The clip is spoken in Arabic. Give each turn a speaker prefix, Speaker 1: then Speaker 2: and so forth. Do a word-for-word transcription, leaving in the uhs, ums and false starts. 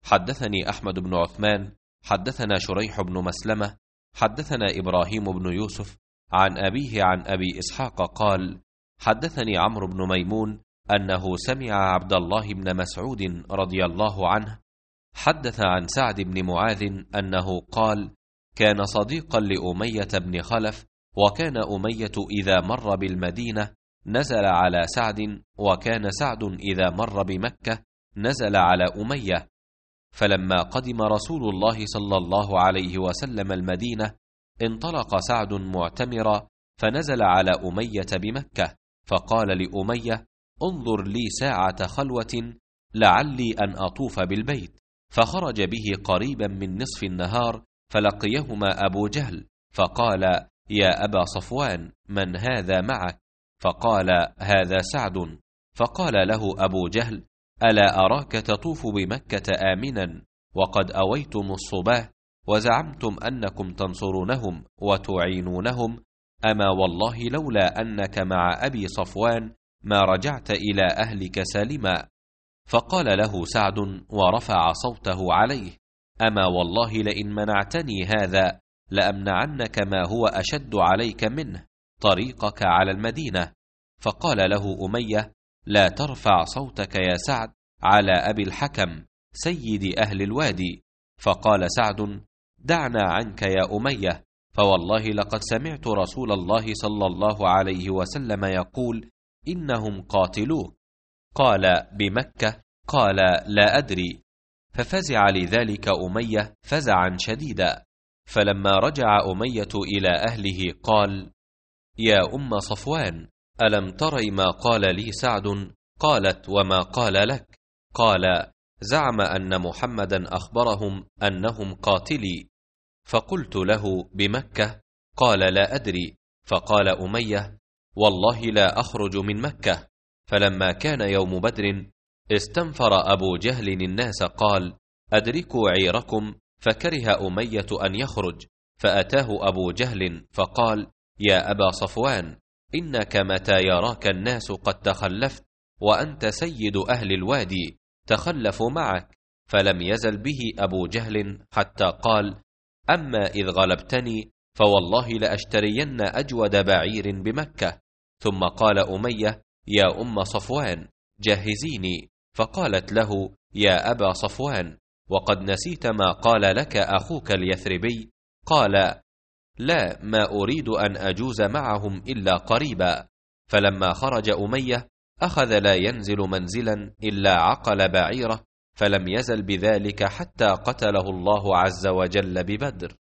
Speaker 1: حدثني أحمد بن عثمان حدثنا شريح بن مسلمة حدثنا إبراهيم بن يوسف عن أبيه عن أبي إسحاق قال: حدثني عمرو بن ميمون أنه سمع عبد الله بن مسعود رضي الله عنه حدث عن سعد بن معاذ أنه قال: كان صديقا لأمية بن خلف، وكان أمية إذا مر بالمدينة نزل على سعد، وكان سعد إذا مر بمكة نزل على أمية. فلما قدم رسول الله صلى الله عليه وسلم المدينة انطلق سعد معتمرا فنزل على أمية بمكة، فقال لأمية: انظر لي ساعة خلوة لعلي أن أطوف بالبيت. فخرج به قريبا من نصف النهار فلقيهما أبو جهل فقال: يا أبا صفوان، من هذا معك؟ فقال: هذا سعد. فقال له أبو جهل: ألا أراك تطوف بمكة آمنا وقد أويتم الصباه وزعمتم أنكم تنصرونهم وتعينونهم؟ أما والله لولا أنك مع أبي صفوان ما رجعت إلى أهلك سالما. فقال له سعد ورفع صوته عليه: أما والله لئن منعتني هذا لأمنعنك ما هو أشد عليك منه، طريقك على المدينة. فقال له أمية: لا ترفع صوتك يا سعد على أبي الحكم سيد أهل الوادي. فقال سعد: دعنا عنك يا أمية، فوالله لقد سمعت رسول الله صلى الله عليه وسلم يقول: إنهم قاتلوك. قال: بمكة؟ قال: لا أدري. ففزع لذلك أمية فزعا شديدا. فلما رجع أمية إلى أهله قال: يا أم صفوان، ألم تري ما قال لي سعد؟ قالت: وما قال لك؟ قال: زعم أن محمدا أخبرهم أنهم قاتلي. فقلت له: بمكة؟ قال: لا أدري. فقال أمية: والله لا أخرج من مكة. فلما كان يوم بدر استنفر أبو جهل الناس قال: أدركوا عيركم. فكره أمية أن يخرج، فأتاه أبو جهل فقال: يا أبا صفوان، إنك متى يراك الناس قد تخلفت وأنت سيد أهل الوادي تخلفوا معك. فلم يزل به أبو جهل حتى قال: أما إذ غلبتني فوالله لأشترين أجود بعير بمكة. ثم قال أمية: يا أم صفوان، جهزيني. فقالت له: يا أبا صفوان، وقد نسيت ما قال لك أخوك اليثربي؟ قال: لا، ما أريد أن أجوز معهم إلا قريبا. فلما خرج أمية أخذ لا ينزل منزلا إلا عقل بعيره، فلم يزل بذلك حتى قتله الله عز وجل ببدر.